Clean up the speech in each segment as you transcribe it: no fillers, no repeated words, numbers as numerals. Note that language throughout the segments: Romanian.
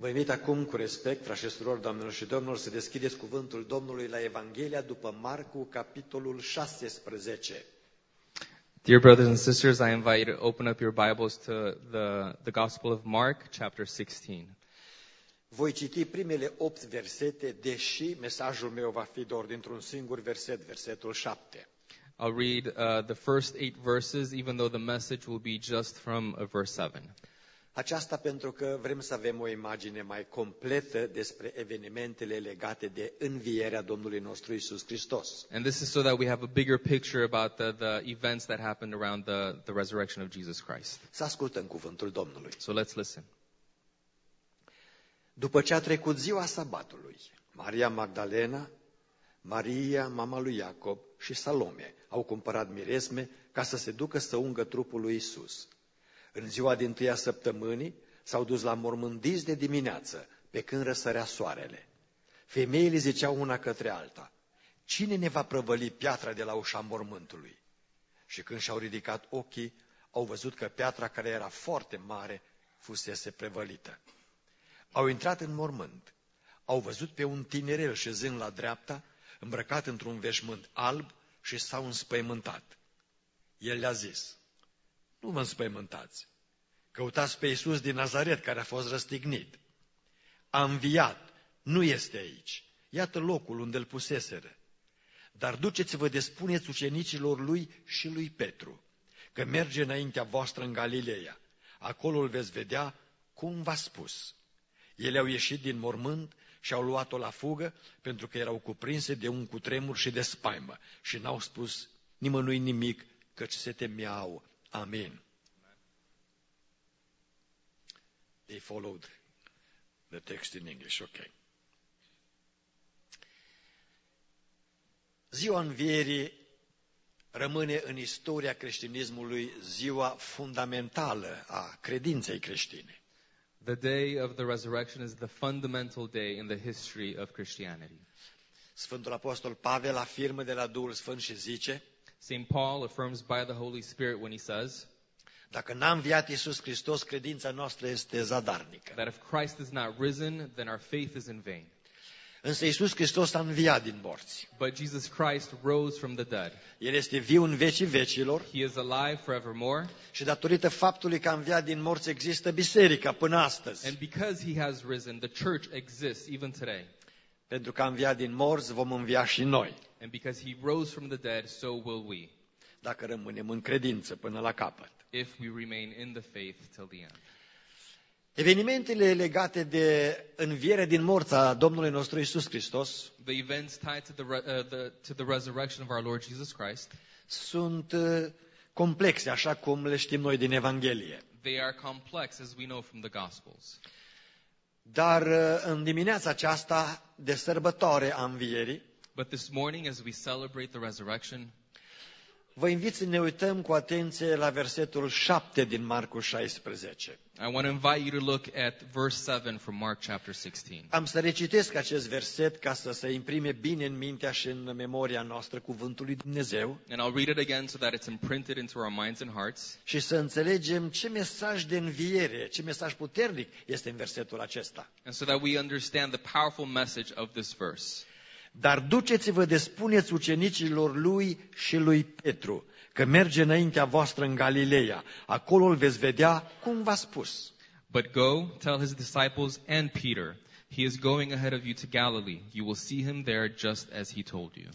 Vă invit acum cu respect, frați și surori, doamnelor și domnilor, să deschideți cuvântul Domnului la Evanghelia după Marcu, capitolul 16. Dear brothers and sisters, I invite you to open up your Bibles to the Gospel of Mark, chapter 16. Voi citi primele 8 versete, deși mesajul meu va fi doar dintr-un singur verset, versetul 7. I'll read the first 8 verses, even though the message will be just from verse 7. Aceasta pentru că vrem să avem o imagine mai completă despre evenimentele legate de învierea Domnului nostru Iisus Hristos. And this is so that we have a bigger picture about the events that happened around the resurrection of Jesus Christ. Să ascultăm cuvântul Domnului. So let's listen. După ce a trecut ziua sabatului, Maria Magdalena, Maria, mama lui Iacob și Salome au cumpărat miresme ca să se ducă să ungă trupul lui Iisus. În ziua dintâia săptămânii s-au dus la mormântiți de dimineață, pe când răsărea soarele. Femeile ziceau una către alta: cine ne va prăvăli piatra de la ușa mormântului? Și când și-au ridicat ochii, au văzut că piatra, care era foarte mare, fusese prăvălită. Au intrat în mormânt, au văzut pe un tinerel șezând la dreapta, îmbrăcat într-un veșmânt alb, și s-au înspăimântat. El le-a zis: nu vă înspăimântați, căutați pe Iisus din Nazaret, care a fost răstignit. A înviat, nu este aici, iată locul unde îl puseseră. Dar duceți-vă de spuneți ucenicilor lui și lui Petru, că merge înaintea voastră în Galileea, acolo îl veți vedea cum v-a spus. Ele au ieșit din mormânt și au luat-o la fugă, pentru că erau cuprinse de un cutremur și de spaimă și n-au spus nimănui nimic, căci se temeau. Amen. They followed the text in English. Okay. Ziua învierii rămâne în istoria creștinismului ziua fundamentală a credinței creștine. The day of the resurrection is the fundamental day in the history of Christianity. Sfântul Apostol Pavel afirmă de la Duhul Sfânt și zice: St. Paul affirms by the Holy Spirit when he says, dacă n-a înviat Iisus Hristos, credința noastră este zadarnică. that if Christ is not risen, then our faith is in vain. Însă Iisus Hristos a înviat din morți. But Jesus Christ rose from the dead. El este viu în vecii vecilor He is alive forevermore. și datorită faptului că a înviat din morți există biserica până astăzi. And because he has risen, the church exists even today. Pentru că a înviat din morți, vom învia și noi, And because he rose from the dead, so will we, dacă rămânem în credință până la capăt. if we remain in the faith till the end. Evenimentele legate de învierea din morți a Domnului nostru Iisus Hristos The events tied to the resurrection of our Lord Jesus Christ, sunt complexe, așa cum le știm noi din Evanghelie. they are complex, as we know from the Gospels. Dar în dimineața aceasta de sărbătoare a învierii, But this morning, as we celebrate the resurrection, vă invit să ne uităm cu atenție la versetul 7 din Marcu 16. I want to invite you to look at verse 7 from Mark chapter 16. Am să recitesc acest verset ca să se imprime bine în mintea și în memoria noastră cuvântul lui Dumnezeu And I'll read it again so that it's imprinted into our minds and hearts, și să înțelegem ce mesaj de înviere, ce mesaj puternic este în versetul acesta. and so that we understand the powerful message of this verse. Dar duceți-vă de spuneți ucenicilor lui și lui Petru, că merge înaintea voastră în Galileea, acolo îl veți vedea cum v-a spus. But go, tell his disciples and Peter, he is going ahead of you to Galilee. You will see him there just as he told you.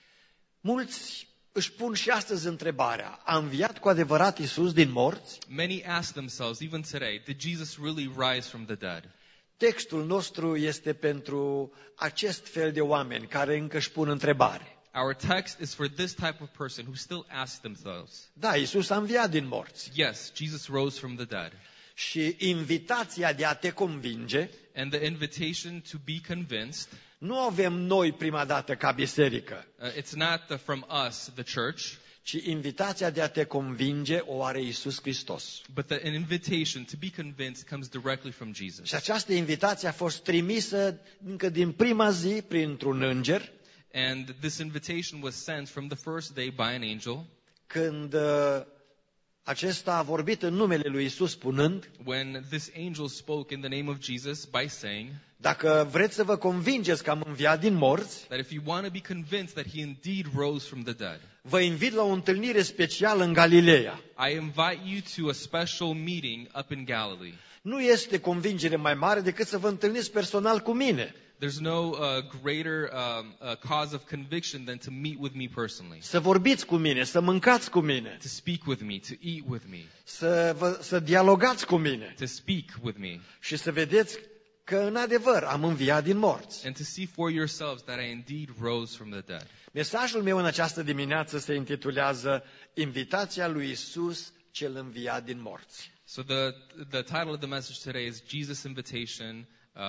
Mulți își pun și astăzi întrebarea: a înviat cu adevărat Iisus din morți? Many ask themselves, even today, did Jesus really rise from the dead? Textul nostru este pentru acest fel de oameni care încă își pun întrebare. Our text is for this type of person who still asks themselves, Da, Iisus a înviat din morți. yes, Jesus rose from the dead. Și invitația de a te convinge And the invitation to be convinced, nu avem noi prima dată ca biserică, it's not from us, the church, ci invitația de a te convinge o are Iisus Hristos. but an invitation to be convinced comes directly from Jesus. Și această invitație a fost trimisă încă din prima zi printr-un înger, And this invitation was sent from the first day by an angel, când acesta a vorbit în numele lui Isus spunând: when this angel spoke in the name of Jesus by saying dacă vreți să vă convingeți că am înviat din morți, that if you want to be convinced that he indeed rose from the dead, vă invit la o întâlnire specială în Galileea. I invite you to a special meeting up in Galilee. Nu este convingere mai mare decât să vă întâlniți personal cu mine. There's no greater cause of conviction than to meet with me personally, Să vorbiți cu mine, să mâncați cu mine, to speak with me, to eat with me, să dialogați cu mine to speak with me, și să vedeți că în adevăr am înviat din morți. and to see for yourselves that I indeed rose from the dead. Mesajul meu în această dimineață se intitulează Invitația lui Isus cel înviat din morți. So the title of the message today is Jesus' invitation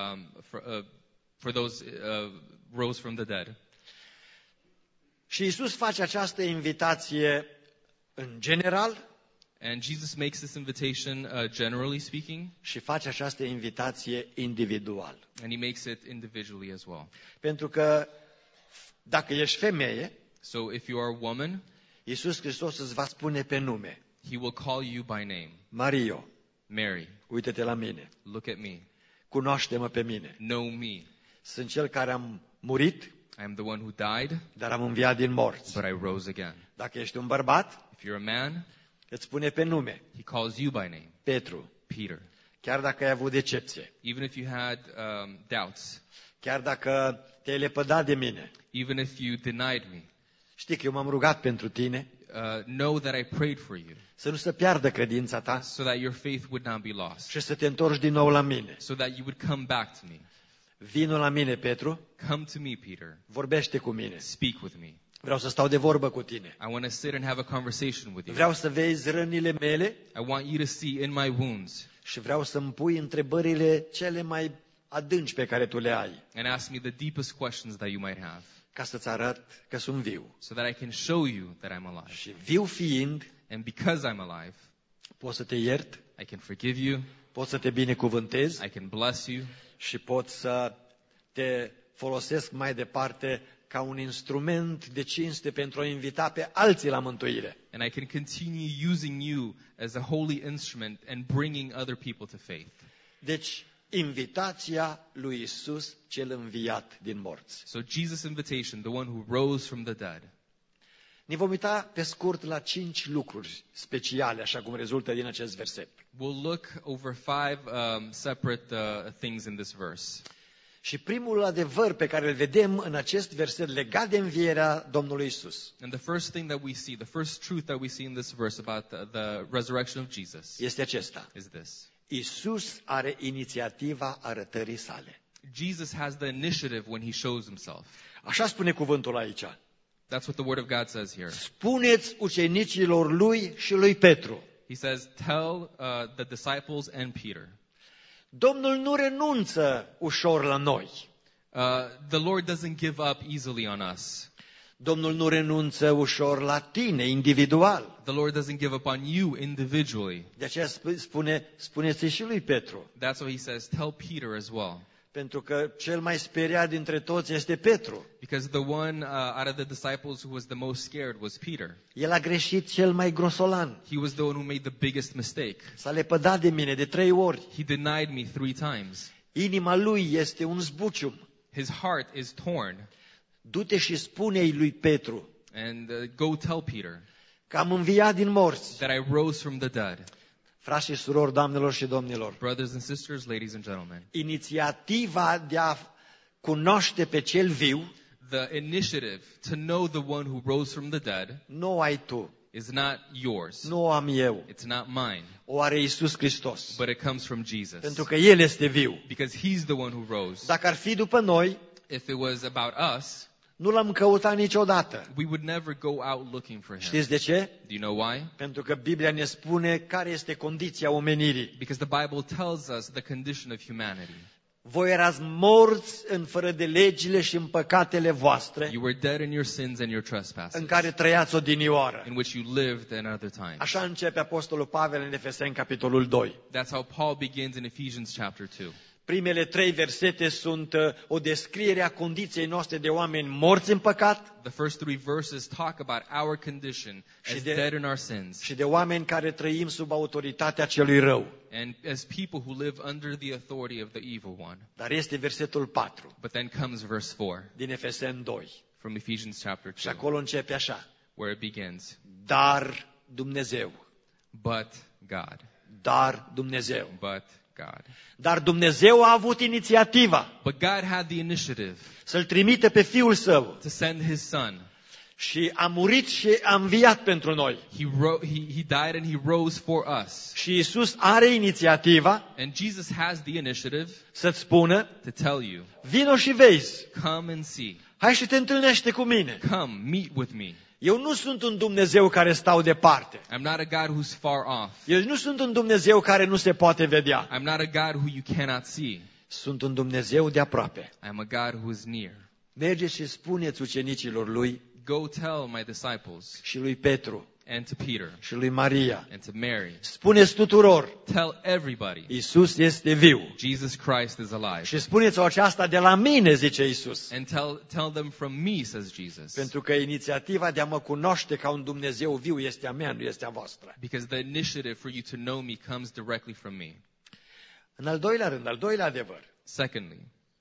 for those rose from the dead. Și Isus face această invitație în general And Jesus makes this invitation generally speaking, și face această invitație individual. and he makes it individually as well. Pentru că dacă ești femeie, So if you are a woman, Iisus Hristos îți va spune pe nume: he will call you by name. Mario, Mary, uite-te la mine, look at me, cunoaște-mă pe mine. know me. Sunt cel care am murit, I am the one who died, dar am înviat din morți. but I rose again. Dacă ești un bărbat, If you're a man, îți spune pe nume: he calls you by name, Petru, Peter. chiar dacă ai avut decepție, Even if you had doubts, chiar dacă te-ai lepădat de mine, even if you denied me, știi că eu m-am rugat pentru tine, know that I prayed for you, să nu se piardă credința ta so that your faith would not be lost, și să te întorci din nou la mine. so that you would come back to me. Vino la mine, Petru, Come to me, Peter. vorbește cu mine. Speak with me. Vreau să stau de vorbă cu tine. I want to sit and have a conversation with you. Vreau să vezi rănile mele I want you to see in my wounds și vreau să-mi pui întrebările cele mai adânci pe care tu le ai, and ask me the deepest questions that you might have, ca să-ți arăt că sunt viu. so that I can show you that I'm alive. Și viu fiind, And because I'm alive, pot să te iert, I can forgive you, pot să te binecuvântez I can bless you, și pot să te folosesc mai departe ca un instrument de cinste pentru a invita pe alții la mântuire. and I can continue using you as a holy instrument and bringing other people to faith. Deci, invitația lui Isus cel înviat din morți. So Jesus' invitation, the one who rose from the dead. Ne vom uita pe scurt la 5 lucruri speciale, așa cum rezultă din acest verset. We'll look over 5 separate things in this verse. Și primul adevăr pe care îl vedem în acest verset legat de învierea Domnului Isus And the first thing that we see, the first truth that we see in this verse about the resurrection of Jesus este acesta: is this. Isus are inițiativa arătării sale. Jesus has the initiative when he shows himself. Așa spune cuvântul aici. That's what the word of God says here. Spuneți ucenicilor lui și lui Petru. He says, tell the disciples and Peter. Domnul nu renunță ușor la noi. The Lord doesn't give up easily on us. Domnul nu renunță ușor la tine, individual. The Lord doesn't give up on you individually. De aceea spuneți și lui Petru. That's why he says, tell Peter as well. Pentru că cel mai speriat dintre toți este Petru. Because the one out of the disciples who was the most scared was Peter. El a greșit cel mai grosolan. He was the one who made the biggest mistake. S-a lepădat de mine de 3 ori. He denied me 3 times. Inima lui este un zbucium. His heart is torn. Du-te și spune-i lui Petru And go tell Peter că am înviat din morți. that I rose from the dead. Frați și surori, doamnelor și domnilor, Brothers and sisters, ladies and gentlemen, inițiativa de a cunoaște pe cel viu the initiative to know the one who rose from the dead nu o ai tu, is not yours. nu o am eu, It's not mine, o are Iisus Hristos. but it comes from Jesus. Pentru că El este viu. Because he's the one who rose. Dacă ar fi după noi, If it was about us, nu l-am căutat niciodată. we would never go out looking for him. Știți de ce? Do you know why? Pentru că Biblia ne spune care este condiția omenirii. Because the Bible tells us the condition of humanity. Voi erați morți în fără de legile și în păcatele voastre, You were dead in your sins and your trespasses, în care trăiați odinioară. in which you lived in other times. Așa începe Apostolul Pavel în Efeseni, capitolul 2. That's how Paul begins in Ephesians chapter 2. Primele 3 versete sunt o descriere a condiției noastre de oameni morți în păcat The first 3 verses talk about our condition as dead in our sins, și de oameni care trăim sub autoritatea celui rău. and as people who live under the authority of the evil one. Dar este versetul 4 But then comes verse 4 din Efeseni 2 from Ephesians chapter și 2, acolo începe așa. where it begins, Dar Dumnezeu, but God, dar Dumnezeu. but God. Dar Dumnezeu a avut inițiativa But God had the initiative să-L trimite pe Fiul Său to send His Son. și a murit și a înviat pentru noi. He died and He rose for us. Și Iisus are inițiativa And Jesus has the initiative să-ți spună, to tell you, vino și vezi, come and see. hai și te întâlnește cu mine. Come, meet with me. Eu nu sunt un Dumnezeu care stau departe. I'm not a God who's far off. Eu nu sunt un Dumnezeu care nu se poate vedea. I'm not a God who you cannot see. Sunt un Dumnezeu de aproape. I'm a God who is near. Mergeți și spuneți ucenicilor lui Go tell my disciples și lui Petru and to Peter și lui Maria. and to Mary. Spuneți tuturor, Tell everybody Iisus este viu. Jesus Christ is alive. Și spuneți-o aceasta de la mine, zice Iisus. And tell them from me, says Jesus. Pentru că inițiativa de a mă cunoaște ca un Dumnezeu viu este a mea, nu este a voastră. Because the initiative for you to know me comes directly from me. În al doilea rând, al doilea adevăr, Secondly,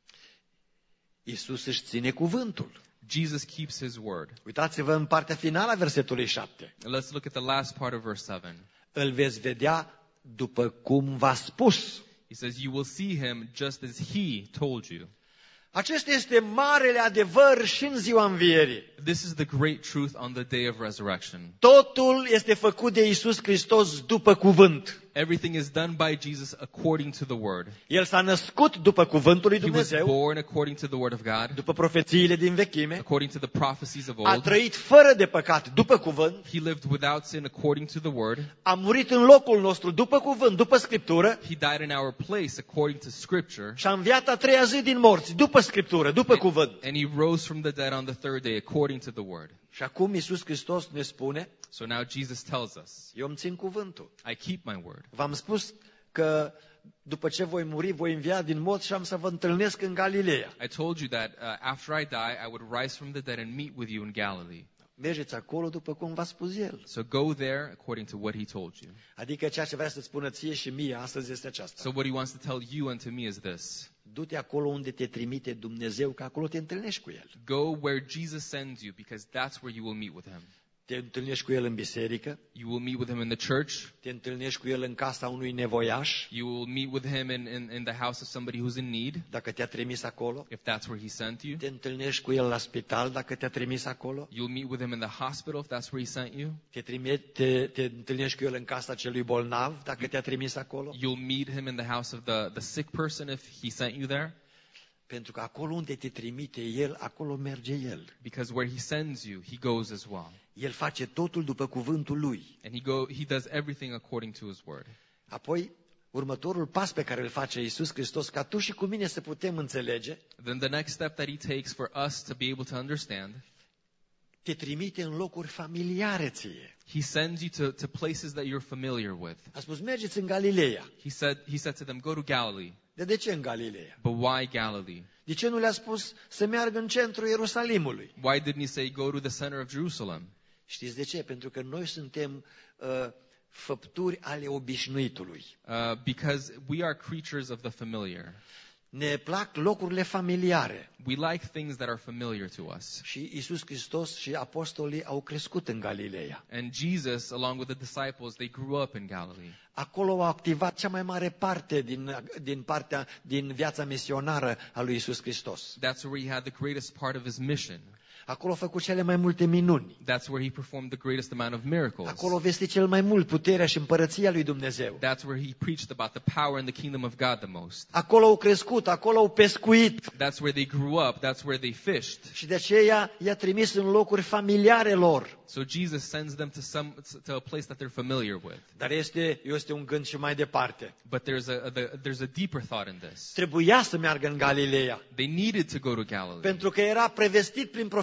Iisus își ține cuvântul. Jesus keeps His word. Uitați-vă în partea finală a versetului 7. Let's look at the last part of verse 7. Îl veți vedea după cum v-a spus. He says, you will see Him just as He told you. Acesta este marele adevăr și în ziua învierii. This is the great truth on the day of resurrection. Totul este făcut de Iisus Hristos după cuvânt. Everything is done by Jesus according to the word. El s-a născut după cuvântul lui He was Dumnezeu, born according to the word of God, după profețiile din vechime, according to the prophecies of a old. trăit fără de păcat după cuvânt, He lived without sin according to the word. a murit în locul nostru după cuvânt, după Scriptură He died in our place according to scripture. și a înviat a 3-a zi din morți, după Scriptură, după cuvânt. And He rose from the dead on the third day according to the word. Și acum Iisus Hristos ne spune, So now Jesus tells us, eu îmi țin cuvântul. I keep my word. V-am spus că după ce voi muri, voi învia din morți și am să vă întâlnesc în Galileea. I told you that after I die, I would rise from the dead and meet with you in Galilee. Mergeți acolo după cum v-a spus El. So go there according to what He told you. Adică ceea ce vrea să spună ție și mie astăzi este aceasta. So what He wants to tell you and to me is this. Du-te acolo unde te trimite Dumnezeu, că acolo te întâlnești cu El. Go where Jesus sends you, because that's where you will meet with Him. Te întâlnești cu El în biserică, You will meet with Him in the church. te întâlnești cu El în casa unui nevoiaș, You will meet with Him in the house of somebody who's in need, dacă te-a trimis acolo. if that's where He sent you. Te întâlnești cu El la spital, dacă te-a trimis acolo. You'll meet with Him in the hospital, if that's where He sent you. Te întâlnești cu El în casa celui bolnav, dacă te-a trimis acolo. You'll meet Him in the house of the sick person, if He sent you there. Pentru că acolo unde te trimite El, acolo merge El. Because where He sends you, He goes as well. El face totul după cuvântul Lui. And He does everything according to His word. Apoi, următorul pas pe care îl face Iisus Hristos, ca tu și cu mine să putem înțelege, Then the next step that He takes for us to be able to understand, te trimite în locuri familiare ție. He sends you to places that you're familiar with. A spus, mergeți în Galileea. He said to them, go to Galilee. De ce în Galileea? But why Galilee? De ce nu le-a spus să meargă în centrul Ierusalimului? Why didn't He say, go to the center of Jerusalem? Știți de ce? Pentru că noi suntem făpturi ale obișnuitului. Because we are creatures of the familiar. Ne plac locurile familiare. We like things that are familiar to us. Și Iisus Hristos și apostolii au crescut în Galileea. And Jesus, along with the disciples, they grew up in Galilee. Acolo au activat cea mai mare parte din viața misionară a lui Iisus Hristos. That's where He had the greatest part of His mission. Acolo a făcut cele mai multe minuni. That's where He performed the greatest amount of miracles. Acolo vesti cel mai mult puterea și împărăția lui Dumnezeu. That's where He preached about the power and the kingdom of God the most. Acolo au crescut, acolo au pescuit. That's where they grew up. That's where they fished. Și de aceea i-a trimis în locuri familiare lor. So Jesus sends them to a place that they're familiar with. Dar este un gând și mai departe. But there's a deeper thought in this. Trebuia să meargă în Galileea. They needed to go to Galilee. Pentru că era prevestit prin profeții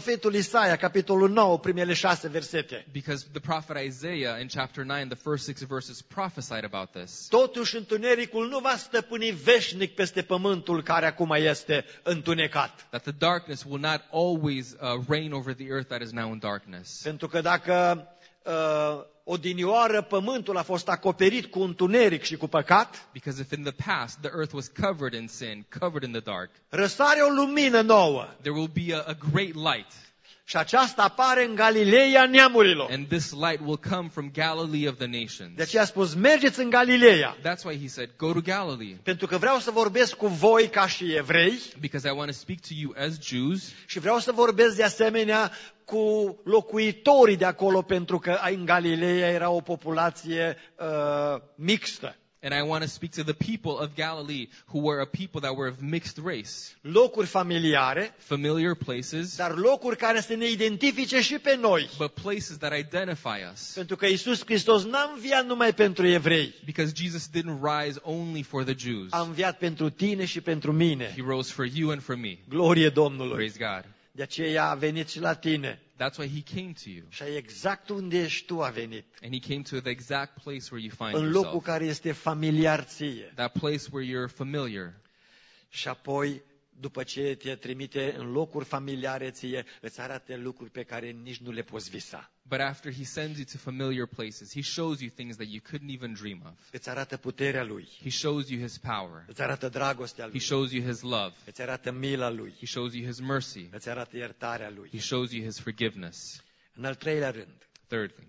profetul Isaia, capitolul 9, primele 6 versete. Because the prophet Isaiah in chapter 9, the first 6 verses prophesied about this. Totuși întunericul nu va stăpâni veșnic peste pământul care acum este întunecat. That the darkness will not always reign over the earth that is now in darkness. Pentru că dacă odinioară pământul a fost acoperit cu întuneric și cu păcat, Because if in the past the earth was covered in sin, covered in the dark, răsare o lumină nouă. there will be a great light. Și aceasta apare în Galileea neamurilor. And this light will come from Galilee of the nations. De aceea a spus, mergeți în Galileea. That's why he said, go to Galilee. Pentru că vreau să vorbesc cu voi ca și evrei Because I want to speak to you as Jews. și vreau să vorbesc de asemenea cu locuitorii de acolo, pentru că în Galileea era o populație mixtă. And I want to speak to the people of Galilee who were a people that were of mixed race. Locuri familiare, Familiar places, dar locuri care să ne identifice și pe noi. but places that identify us. Pentru că Iisus Hristos n-a înviat numai pentru evrei. Because Jesus didn't rise only for the Jews. A înviat pentru tine și pentru mine. He rose for you and for me. Glorie Domnului. Praise God. De aceea a venit și la tine. That's why he came to you. Și exact unde ești tu a venit. And he came to the exact place where you find În locul yourself. care este familiar ție. That place where you're familiar. Și apoi, după ce te trimite în locuri familiare ție, îți arată lucruri pe care nici nu le poți visa. But after he sends you to familiar places, he shows you things that you couldn't even dream of. Îți arată puterea Lui. He shows you his power. Îți arată dragostea He Lui. shows you his love. Îți arată mila Lui. He shows you his mercy. Îți arată iertarea Lui. He shows you his forgiveness. În al treilea rând, Thirdly,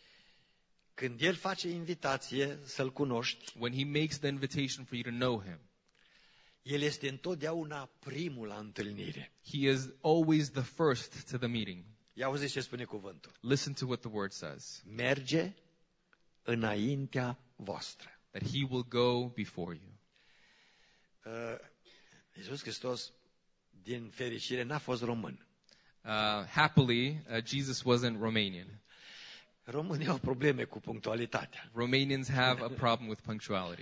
când El face invitație să-L cunoști, when he makes the invitation for you to know him, El este întotdeauna primul la întâlnire. he is always the first to the meeting. Ia auziți ce spune cuvântul. Listen to what the word says. Merge înaintea voastră. That he will go before you. Iisus Hristos, din fericire, n-a fost român. Happily, Jesus wasn't Romanian. Românii au probleme cu punctualitatea. Romanians have a problem with punctuality.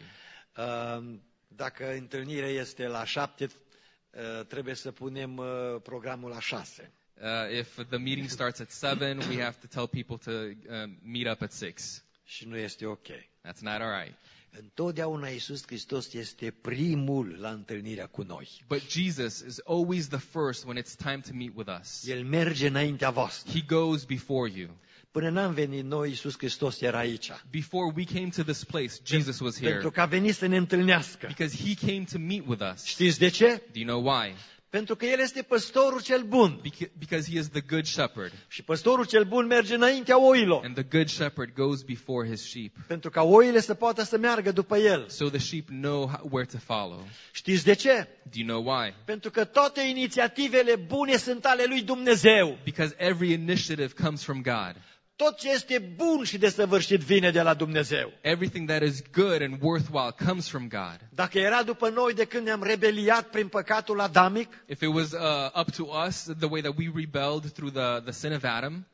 Dacă întâlnirea este la 7, trebuie să punem programul la 6. If the meeting starts at 7, we have to tell people to meet up at 6. Și nu este ok. That's not all right. Întotdeauna Iisus Hristos este primul la întâlnirea cu noi. But Jesus is always the first when it's time to meet with us. El merge înaintea voastră. He goes before you. Până n-am venit noi, Iisus Hristos era aici. Before we came to this place, Jesus was here. Pentru că a venit să ne întâlnească. Because he came to meet with us. Știți de ce? Do you know why? Pentru că El este păstorul cel bun. Because he is the good shepherd. Și păstorul cel bun merge înaintea oilor. And the good shepherd goes before his sheep. Pentru ca oile să poată să meargă după El. So the sheep know where to follow. Știți de ce? Do you know why? Pentru că toate inițiativele bune sunt ale lui Dumnezeu. Because every initiative comes from God. Tot ce este bun și desăvârșit vine de la Dumnezeu. Everything that is good and worthwhile comes from God. Dacă era după noi de când ne-am rebeliat prin păcatul adamic, If it was up to us, the way that we rebelled through the sin of Adam,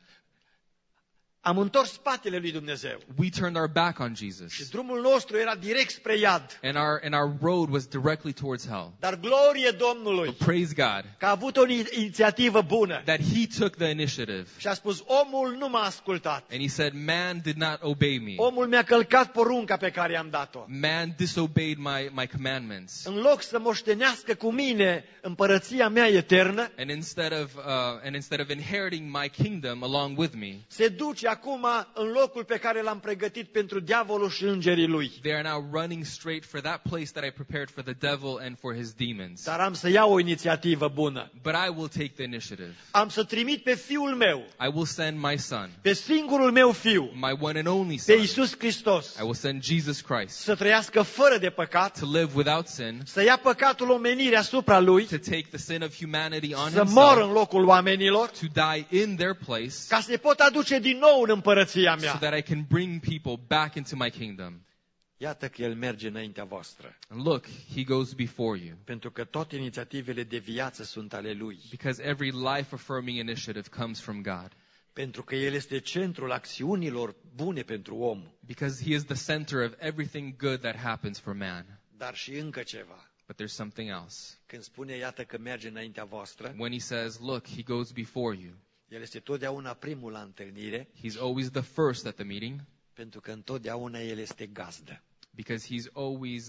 am întors spatele lui Dumnezeu. we turned our back on Și Jesus. drumul nostru era direct spre iad. And our road was directly towards hell. Dar glorie Domnului But praise God că a avut o inițiativă bună. that he took the initiative. Și a spus, omul nu m-a ascultat. And he said, man did not obey me. Omul mi-a călcat porunca pe care i-am dat-o. Man disobeyed my commandments. În loc să moștenească cu mine împărăția mea eternă, And instead of inheriting my kingdom along with me, se duce acum în locul pe care l-am pregătit pentru diavolul și îngerii lui. they are now running straight for that place that I prepared for the devil and for his demons. Dar am să iau o inițiativă bună. But I will take the initiative. Am să trimit pe fiul meu, I will send my son, pe singurul meu fiu, my one and only pe son. Iisus Hristos, I will send Jesus Christ să trăiască fără de păcat, to live without sin, să ia păcatul omenirii asupra lui, to take the sin of humanity on să moră în himself, locul oamenilor, to die in their place, ca să-i pot aduce din nou în împărăția so mea. that I can bring people back into my kingdom. Iată că El merge înaintea voastră, And look, he goes before you. pentru că toate inițiativele de viață sunt ale Lui, Because every life-affirming initiative comes from God. pentru că El este centrul acțiunilor bune pentru om. Because he is the center of everything good that happens for man. Dar și încă ceva, But there's something else. Când spune, iată că merge înaintea voastră, When he says, look, he goes before you. El este totdeauna primul la întâlnire, He's always the first at the meeting pentru că întotdeauna El este gazdă. because he's always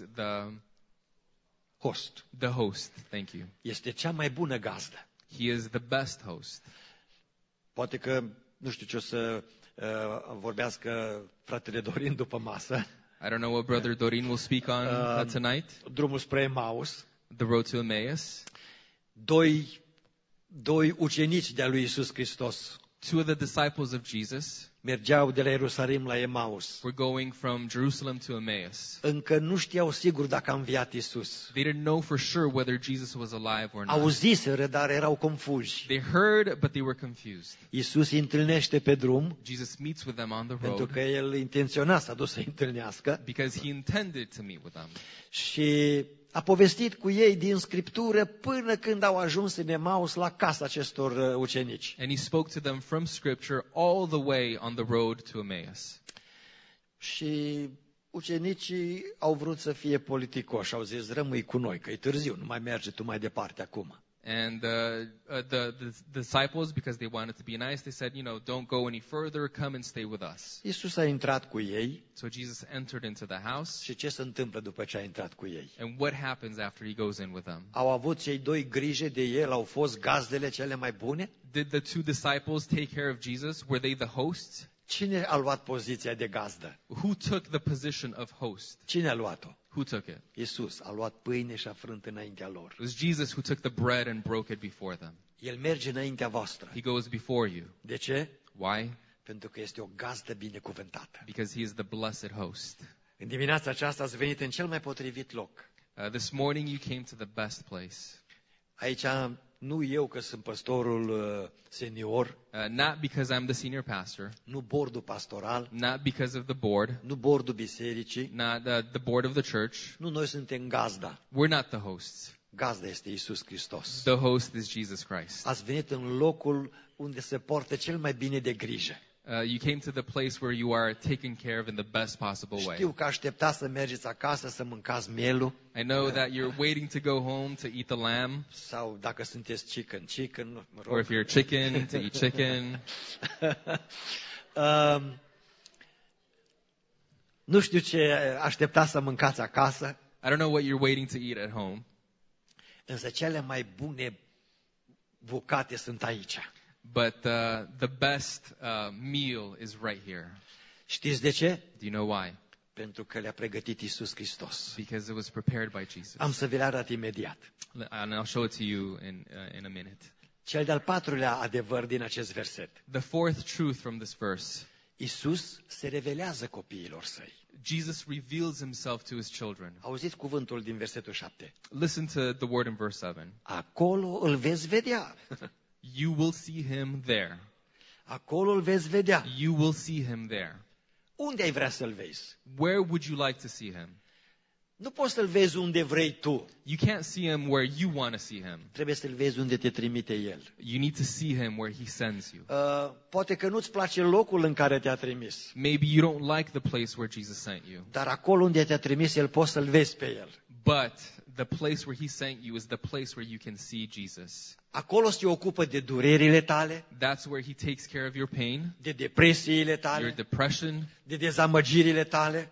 Host. the host. Thank you. Este cea mai bună gazdă. He is the best host. Poate că, nu știu ce o să vorbească fratele Dorin după masă. I don't know what Brother Dorin will speak on tonight. Drumul spre Emaus. The road to Emmaus. Doi ucenici de-a lui Iisus Hristos Two of the disciples of Jesus mergeau de la Ierusalim la Emaus. were going from Jerusalem to Emmaus. Încă nu știau sigur dacă a înviat Iisus. They didn't know for sure whether Jesus was alive or not. Auziseră, dar erau confuzi. They heard, but they were confused. Iisus îi întâlnește pe drum, Jesus meets with them on the pentru road că El intenționa să a dus să-i întâlnească. because he intended to meet with them. Și a povestit cu ei din Scriptură până când au ajuns în Emaus la casa acestor ucenici. And he spoke to them from Scripture all the way on the road to Emmaus. Și ucenicii au vrut să fie politicoși, au zis, rămâi cu noi, că e târziu, nu mai merge tu mai departe acum. And the disciples, because they wanted to be nice, they said, don't go any further, come and stay with us. Iisus a intrat cu ei. So Jesus entered into the house. Și ce se întâmplă după ce a intrat cu ei? And what happens after he goes in with them? Au avut cei doi grijă de el, au fost gazdele cele mai bune? Did the two disciples take care of Jesus? Were they the hosts? Cine a luat poziția de gazdă? Who took the position of host? Cine a luat-o? Who took it? Iisus a luat pâine și a frânt înaintea lor. It was Jesus who took the bread and broke it before them. El merge înaintea voastră. He goes before you. De ce? Why? Pentru că este o gazdă binecuvântată. Because he is the blessed host. În dimineața aceasta ați venit în cel mai potrivit loc. This morning you came to the best place. Aici nu eu că sunt pastorul senior, Not because I'm the senior pastor, nu bordul pastoral, not because of the board, nu bordul bisericii, not the board of the church. nu noi suntem gazda. We're not the hosts. Gazda este Iisus Hristos. The host is Jesus Christ. Ați venit în locul unde se poartă cel mai bine de grijă. You came to the place where you are taken care of in the best possible way. Știu că așteptați să mergeți acasă să mâncați mielul, I know that you're waiting to go home to eat the lamb, sau dacă sunteți chicken, mă rog. or if you're chicken, to eat chicken. Nu știu ce așteptați să mâncați acasă, I don't know what you're waiting to eat at home, însă cele mai bune bucate sunt aici. but the best meal is right here. Știți de ce? Do you know why? Pentru că le-a pregătit Iisus Hristos. Because it was prepared by Jesus. Am să vi le arăt imediat. And I'll show it to you in a minute. Cel de-al patrulea adevăr din acest verset. The fourth truth from this verse. Iisus se revelează copiilor săi. Jesus reveals himself to his children. Auziți cuvântul din versetul 7. Listen to the word in verse 7. Acolo îl veți vedea. You will see him there. Acolo îl veți vedea. You will see him there. Unde ai vrea să-l vezi? Where would you like to see him? Nu poți să-l vezi unde vrei tu. You can't see him where you want to see him. Trebuie să-l vezi unde te trimite El. You need to see him where he sends you. Poate că nu-ți place locul în care te-a trimis. Maybe you don't like the place where Jesus sent you. Dar acolo unde te-a trimis El, poți să-l vezi pe El. But the place where he sent you is the place where you can see Jesus. Acolo se ocupă de durerile tale, That's where he takes care of your pain, de depresiile your tale, depression, de dezamăgirile tale,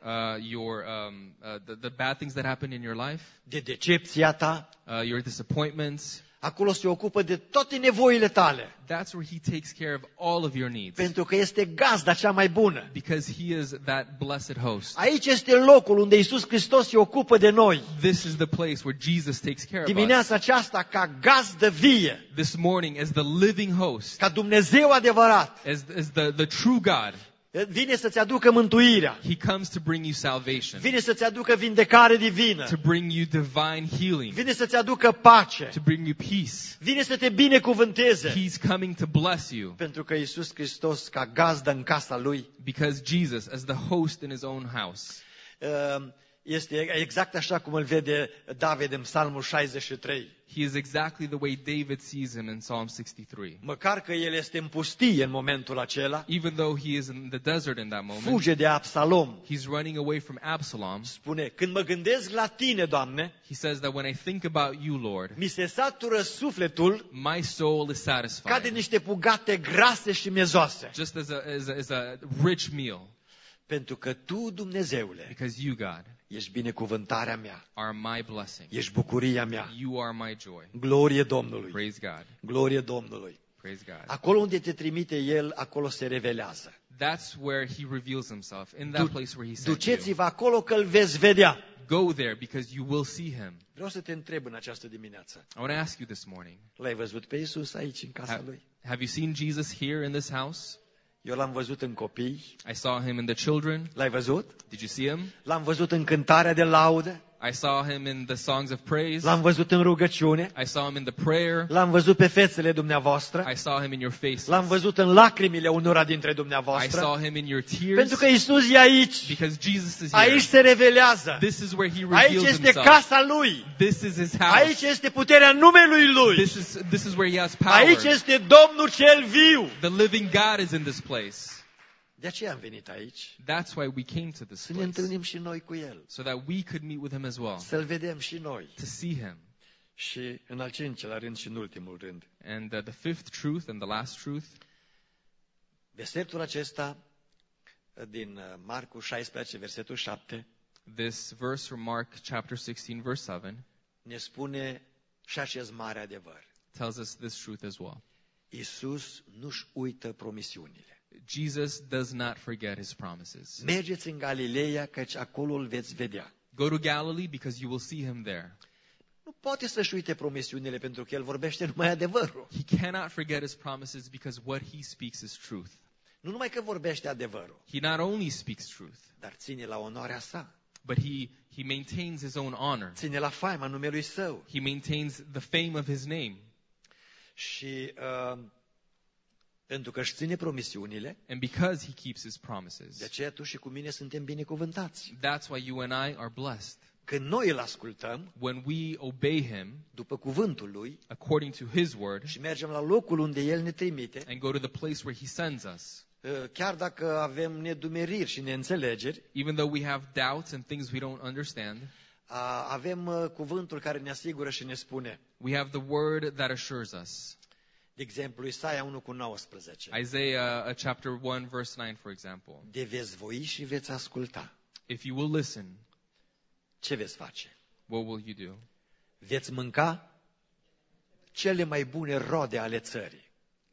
the bad things that happen in your life, de decepția ta. your disappointments. Acolo se ocupă de toate nevoile tale. That's where he takes care of all of your needs. Pentru că este gazda cea mai bună. Because he is that blessed host. Aici este locul unde Iisus Hristos se ocupă de noi. This is the place where Jesus takes care of us. Dimineața aceasta ca gazdă vie, This morning, as the living host, ca Dumnezeu adevărat, as the true God, vine să-ți aducă mântuirea. he comes to bring you salvation, Vine să-ți aducă vindecare divină. to bring you divine healing, Vine să-ți aducă pace. to bring you peace. Vine să te binecuvânteze. He's coming to bless you. Pentru că Iisus Hristos, ca gazdă în casa Lui, Because Jesus, as the host in his own house, este exact așa cum îl vede David în Psalmul 63. He is exactly the way David sees him in Psalm 63. Măcar că el este în pustie în momentul acela, Even though he is in the desert in that moment, fuge de Absalom. he's running away from Absalom. Spune, când mă gândesc la tine, Doamne, He says that when I think about you, Lord, mi se satură sufletul my soul is ca de satisfied, niște bugate grase și miezoase. just as a rich meal, Pentru că Tu, Dumnezeule, because you, God, ești binecuvântarea mea, are my blessing. ești bucuria mea. You are my joy. Glorie Domnului, Praise God. glorie Domnului. Praise God. Acolo unde te trimite El, acolo se revelează. That's where he reveals himself, in that place where he sent you. Duceți-vă acolo că îl veți vedea. Go there because you will see him. Vreau să te întreb în această dimineață. I want to ask you this morning, L-ai văzut pe Iisus aici, în casa Lui? have you seen Jesus here in this house? Eu l-am văzut în copii. I saw him in the children. L-ai văzut? Did you see him? L-am văzut în cântarea de laudă. I saw him in the songs of praise. L-am văzut în rugăciune. I saw him in the prayer. L-am văzut pe fețele dumneavoastră. I saw him in your faces. L-am văzut în lacrimile unora dintre I dumneavoastră. saw him in your tears. Pentru că Iisus e aici. Because Jesus is here. Aici se revelează. This is where he Aici reveals este himself. casa Lui. This is his house. Aici este puterea numelui Lui. This is where he has power. Aici este Domnul cel viu. The living God is in this place. De aceea am venit aici. That's why we came to this Să ne place. întâlnim și noi cu El. So that we could meet with him as well. Să-L vedem și noi. To see him. Și în al cincelea rând și în ultimul rând. And the fifth truth and the last truth, Versetul acesta din Marcu 16, versetul 7, this verse from Mark chapter 16 verse 7 ne spune și acest mare adevăr. tells us this truth as well. Iisus nu-și uită promisiunile. Jesus does not forget his promises. Mergeți în Galileea, căci acolo îl veți vedea. Go to Galilee because you will see him there. Nu poate să-și uite promisiunile pentru că El vorbește numai adevărul. He cannot forget his promises because what he speaks is truth. Nu numai că vorbește adevărul, He not only speaks truth, dar ține la onoarea sa. but he maintains his own honor. Ține la faima numelui Său. He maintains the fame of his name. Și pentru că își ține promisiunile, And because he keeps his de promises, aceea tu și cu mine suntem binecuvântați. that's why you and I are blessed. Când noi îl ascultăm, When we obey him după cuvântul Lui, according to his word și mergem la locul unde El ne trimite, and go to the place where he sends us, chiar dacă avem nedumeriri și neînțelegeri, even though we have doubts and things we don't understand, avem cuvântul care ne asigură și ne spune. we have the word that assures us. De exemplu, Isaia 1:19. Isaiah chapter 1 verse 9, for example. De veți voi și veți asculta. If you will listen, Ce veți face? what will you do? Veți mânca cele mai bune rode ale țării.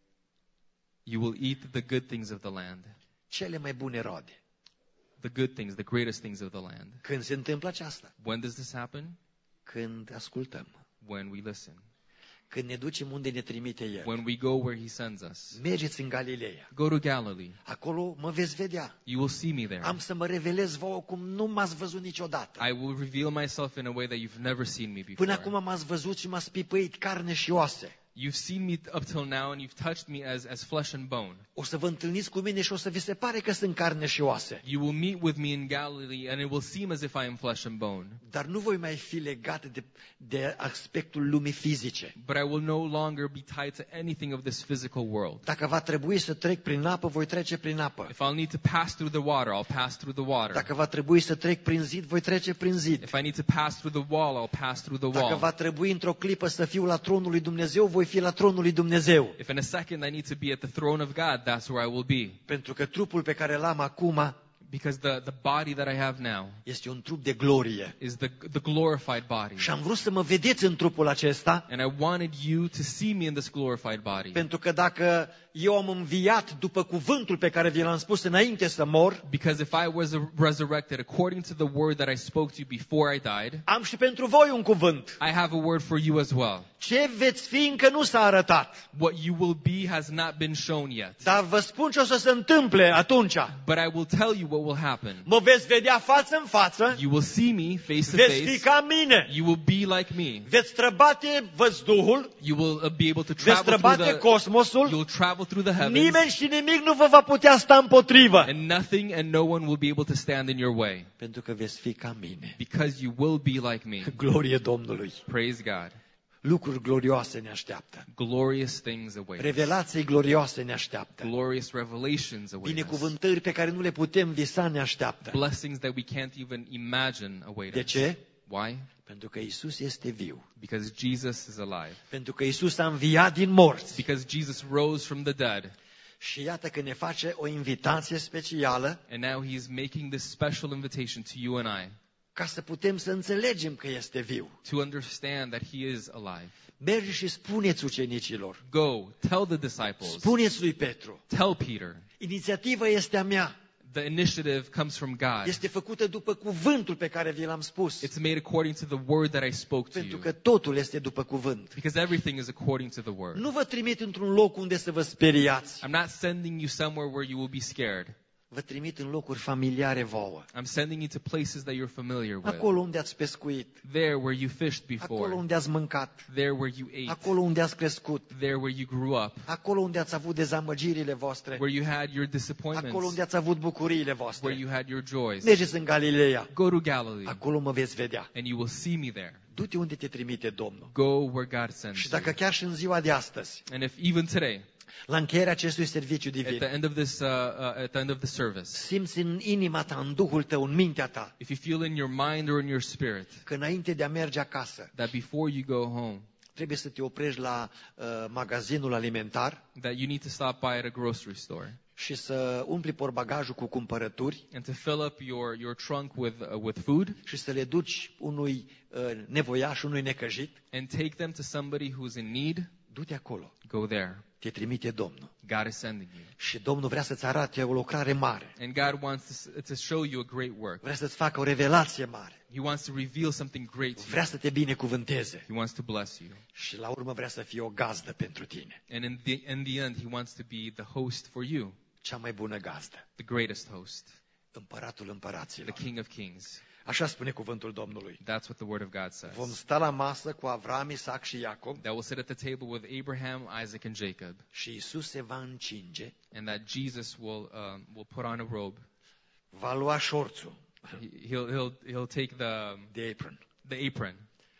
You will eat the good things of the land. Cele mai bune rode. The good things, the greatest things of the land. Când se întâmplă aceasta? When does this happen? Când ascultăm. When we listen. Când ne ducem unde ne trimite El. When we go where he sends us. Mergeți în Galileea. Go to Galilee. Acolo mă veți vedea. You will see me there. Am să mă revelez vouă cum nu m-ați văzut niciodată. I will reveal myself in a way that you've never seen me Până before. acum m-ați văzut și m-ați pipăit carne și oase. You've seen me up till now and you've touched me as flesh and bone. O să vă întâlniți cu mine și o să vi se pare că sunt carne și oase. You will meet with me in Galilee and it will seem as if I am flesh and bone. Dar nu voi mai fi legat de aspectul lumii fizice. But I will no longer be tied to anything of this physical world. Dacă va trebui să trec prin apă, voi trece prin apă. If I'll need to pass through the water, I'll pass through the water. Dacă va trebui să trec prin zid, voi trece prin zid. If I need to pass through the wall, I'll pass through the Dacă wall. va trebui într-o clipă să fiu la tronul lui Dumnezeu, voi fi la tronul lui Dumnezeu. If in a second I need to be at the throne of God, that's where I will be. Pentru că trupul pe care l-am acum Because the body that I have now este un trup de glorie. is the glorified body. Și am vrut să mă vedeți în trupul acesta, And I wanted you to see me in this glorified body. pentru că dacă eu am înviat după cuvântul pe care vi l-am spus înainte să mor, Because if I was resurrected according to the word that I spoke to you before I died, am și pentru voi un cuvânt. I have a word for you as well. Ce veți fi încă nu s-a arătat. What you will be has not been shown yet. Dar vă spun ce o să se întâmple atunci. But I will tell you what what will happen. Mă veți vedea față în față, You will see me face to veți fi face. ca mine. You will be like me. Veți străbate văzduhul, You will be able to veți travel through străbate the. cosmosul, You'll travel through the heavens. nimeni și nimic nu vă va putea sta împotrivă. And nothing and no one will be able to stand in your way. Pentru că veți fi ca mine. Because you will be like me. Glorie Domnului. Praise God. Lucruri glorioase ne așteaptă. Glorious things await us. Revelații glorioase ne așteaptă. Glorious revelations await us. Binecuvântări pe care nu le putem visa ne așteaptă. Blessings that we can't even imagine await De us. ce? Why? Pentru că Isus este viu. Because Jesus is alive. Pentru că Isus a înviat din morți. Because Jesus rose from the dead. Și iată că ne face o invitație specială And now he's making this special invitation to you and I ca să putem să înțelegem că este viu. to understand that he is alive. Mergi și spuneți ucenicilor. Go, tell the disciples, Spuneți lui Petru. tell Peter. Inițiativa este a mea. The initiative comes from God. Este făcută după cuvântul pe care vi l-am spus. It's made according to the word that I spoke to Pentru you. că totul este după cuvânt. Because everything is according to the word. Nu vă trimit într-un loc unde să vă speriați. I'm not sending you somewhere where you will be scared. Vă trimit în locuri familiare vouă. I'm sending you to places that you're familiar with. Acolo unde ați pescuit. There where you fished Acolo before. unde ați mâncat. There where you ate. Acolo unde ați crescut. There where you grew up. Acolo unde ați avut dezamăgirile voastre. Where you had your Acolo disappointments. unde ați avut bucuriile Where voastre. you had your joys. Mergeți în Galileea. Go to Galilee Acolo mă veți vedea. and you will see me there. Du-te unde te trimite Domnul. Go where God sends Și you. dacă chiar și în ziua de astăzi, And if even today, la încheierea acestui serviciu at the divin, end of this, at the end of the service, simți în inima ta, în Duhul tău, în mintea ta, if you feel in your mind or in your spirit că înainte de a merge acasă, that before you go home, trebuie să te oprești la magazinul alimentar that you need to stop by at a grocery store și să umpli portbagajul cu cumpărături and to fill up your trunk with food și să le duci unui nevoiaș, unui necăjit, and take them to somebody who's in need, du-te acolo. go there. Te trimite Domnul. God is sending you. Și Domnul vrea să-ți arate o lucrare mare. And God wants to show you a great work. Vrea să-ți facă o revelație mare. He wants to reveal something great to you. Vrea să te binecuvânteze. He wants to bless you. Și la urmă vrea să fie o gazdă pentru tine. And in the end, he wants to be the host for you, Cea mai bună gazdă. the greatest host, Împăratul împăraților. the King of Kings. Așa spune cuvântul Domnului. That's what the word of God says. Vom sta la masă cu Avram, Isaac și Iacob That will sit at the table with Abraham, Isaac, and Jacob, și Isus se va încinge, and that Jesus will put on a robe. va lua șorțul, He'll take de apron, the apron,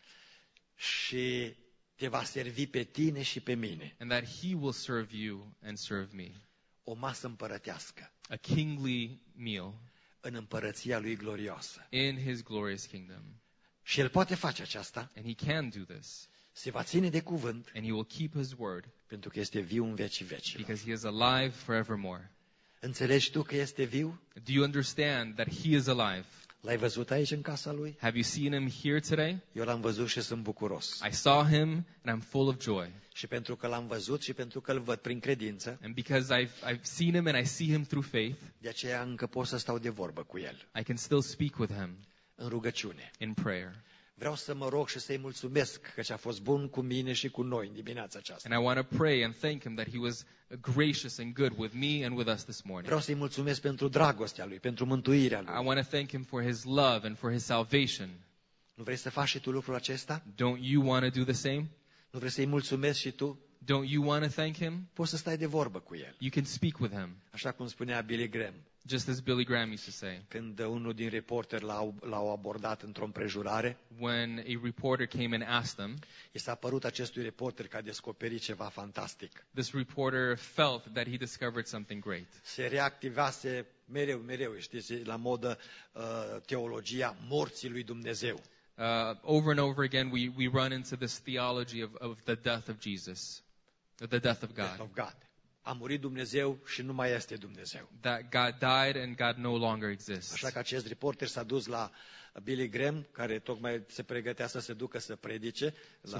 și te va servi pe tine și pe mine. and that he will serve you and serve me. O masă împărătească A kingly meal în împărăția lui glorioasă. in his glorious kingdom. Și el poate face aceasta, And he can do this. se va ține de cuvânt, And he will keep his word pentru că este viu în vecii vecilor. because he is alive forevermore. Înțelegi tu că este viu? Do you understand that he is alive? L-ai văzut aici în casa lui? Have you seen him here today? Eu l-am văzut și sunt bucuros. I saw him and I'm full of joy. Și pentru că l-am văzut și pentru că îl văd prin credință, And because I've seen him and I see him through faith, de aceea încă pot să stau de vorbă cu el, I can still speak with him în rugăciune. in prayer. Vreau să mă rog și să-i mulțumesc că a fost bun cu mine și cu noi în dimineața aceasta. And I want to pray and thank him that he was gracious and good with me and with us this morning. Vreau să-i mulțumesc pentru dragostea lui, pentru mântuirea I lui. want to thank him for his love and for his salvation. Nu vrei să faci și tu lucrul acesta? Don't you want to do the same? Nu vrei să-i mulțumesc și tu? Don't you want to thank him? Poți să stai de vorbă cu el. You can speak with him, Așa cum spunea Billy Graham, just as Billy Graham used to say. când unul din reporteri l-au abordat într-o împrejurare, When a reporter came and asked him, i s-a părut acestui reporter că a descoperit ceva fantastic. this reporter felt that he discovered something great. Se reactivase mereu, știți, la modă teologia morții lui Dumnezeu. Over and over again, we run into this theology of the death of Jesus, of the death of Death God. of God. A murit Dumnezeu și nu mai este Dumnezeu. That God died and God no longer exists. Așa că acest reporter s-a dus la Billy Graham, care tocmai se pregătea să se ducă să predice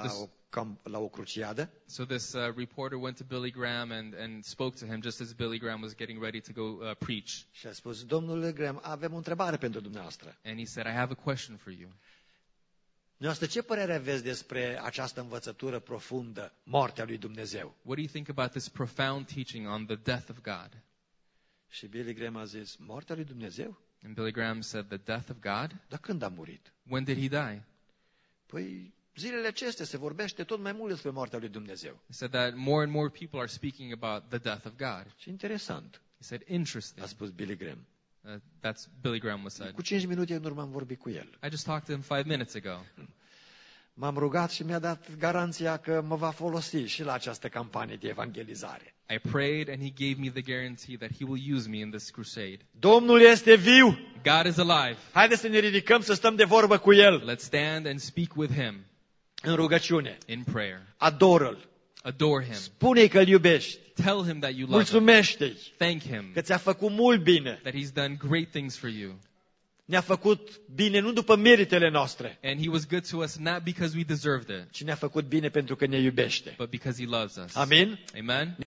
la o cruciadă. So this reporter went to Billy Graham and spoke to him just as Billy Graham was getting ready to go preach. Și a spus: domnule Graham, avem o întrebare pentru dumneavoastră. And he said, I have a question for you. Dumneavoastră, ce părere aveți despre această învățătură profundă, moartea lui Dumnezeu? What do you think about this profound teaching on the death of God? Și Billy Graham a zis, moartea lui Dumnezeu? And Billy Graham said, the death of God? Dar când a murit? When did he die? Păi zilele acestea se vorbește tot mai mult despre moartea lui Dumnezeu. He said that more and more people are speaking about the death of God. Și interesant, He said, interesting. a spus Billy Graham. That's Billy Graham was said. Cu 5 minute în urmă am vorbit cu el. I just talked to him 5 minutes ago. M-am rugat și mi-a dat garanția că mă va folosi și la această campanie de evangelizare. I prayed and he gave me the guarantee that he will use me in this crusade. Domnul este viu! God is alive. Haideți să ne ridicăm să stăm de vorbă cu El Let's stand and speak with him în rugăciune. in prayer. Adoră-L. Adore him. Spune-i că îl iubești. Tell him that you love him. Mulțumește-i Thank him că ți-a făcut mult bine. that he's done great things for you. Ne-a făcut bine nu după meritele noastre, And he was good to us not because we deserved it, ci ne-a făcut bine pentru că ne iubește. but because he loves us. Amin? Amen.